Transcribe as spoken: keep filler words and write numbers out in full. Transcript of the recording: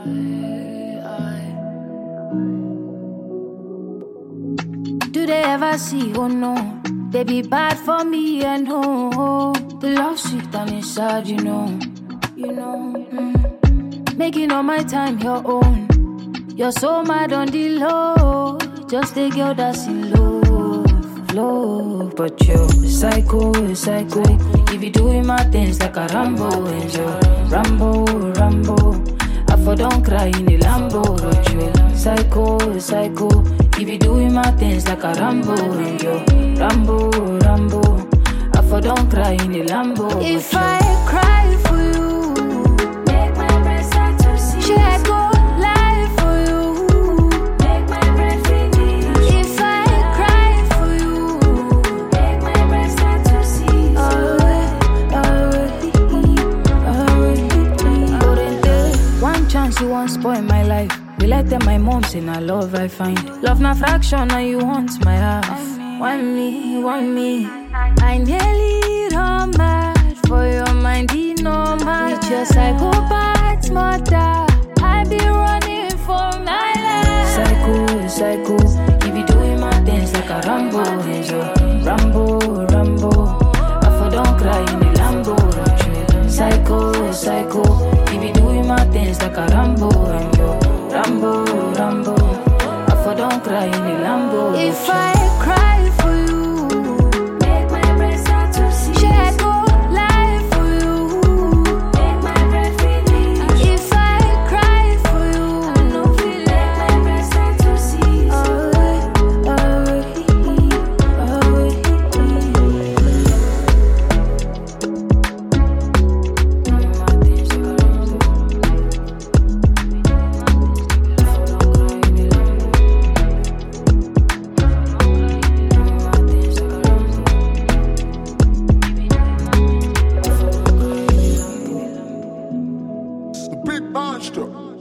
Do they ever see, oh no, baby bad for me and oh, the love sweet and inside, you know, you know, mm. Making all my time your own. You're so mad on the low, just a girl that's in love, love. But you're a psycho, a psycho. If you doing my things like a Rambo, and you're Rambo, Rambo. I for don't cry in the Lambo, but you're a psycho, a psycho. If you doing my things like a Rambo, and you're Rambo, Rambo. I for don't cry in the Lambo. If I cry for you, make my breast start to see. Should I go lie for you? Make my breath finish. If I cry for you, make my breast start to see. Always, always, always. One chance you won't spoil my life. You like them, my mom's in a love I find. Love na fraction and you want my half. Want me, want me. I nearly run mad for your mind, you know my. With your psychopath mother, I be running for my life. Psycho, psycho. You be doing my things like a Rambo, and you're Rambo, Rambo. I for don't cry in the Lambo. Psycho, psycho. You be doing my things like a Rambo, and you're Rambo, Rambo. I for don't cry in the Lambo. If I cry for you, make my breast start to see. Should I go lie for you? Make my breath finish. If I cry for you, I know feel like my breast start to see. Always, always, Big monster.